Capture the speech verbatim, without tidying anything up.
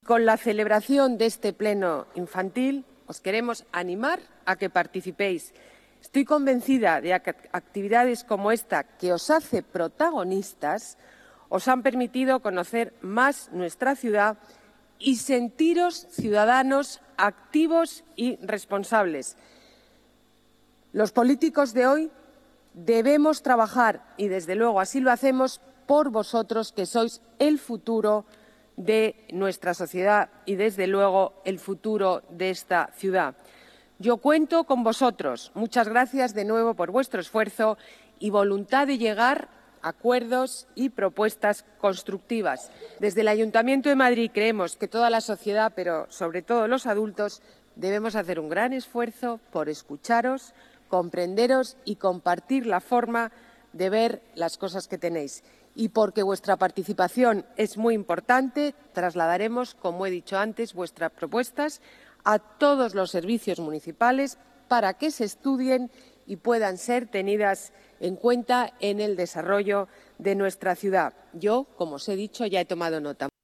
Con la celebración de este pleno infantil, os queremos animar a que participéis. Estoy convencida de que actividades como esta, que os hace protagonistas, os han permitido conocer más nuestra ciudad y sentiros ciudadanos activos y responsables. Los políticos de hoy debemos trabajar, y desde luego así lo hacemos, por vosotros, que sois el futuro de nuestra sociedad y, desde luego, el futuro de esta ciudad. Yo cuento con vosotros. Muchas gracias de nuevo por vuestro esfuerzo y voluntad de llegar a acuerdos y propuestas constructivas. Desde el Ayuntamiento de Madrid creemos que toda la sociedad, pero sobre todo los adultos, debemos hacer un gran esfuerzo por escucharos, comprenderos y compartir la forma de ver las cosas que tenéis. Y porque vuestra participación es muy importante, trasladaremos, como he dicho antes, vuestras propuestas a todos los servicios municipales para que se estudien y puedan ser tenidas en cuenta en el desarrollo de nuestra ciudad. Yo, como os he dicho, ya he tomado nota.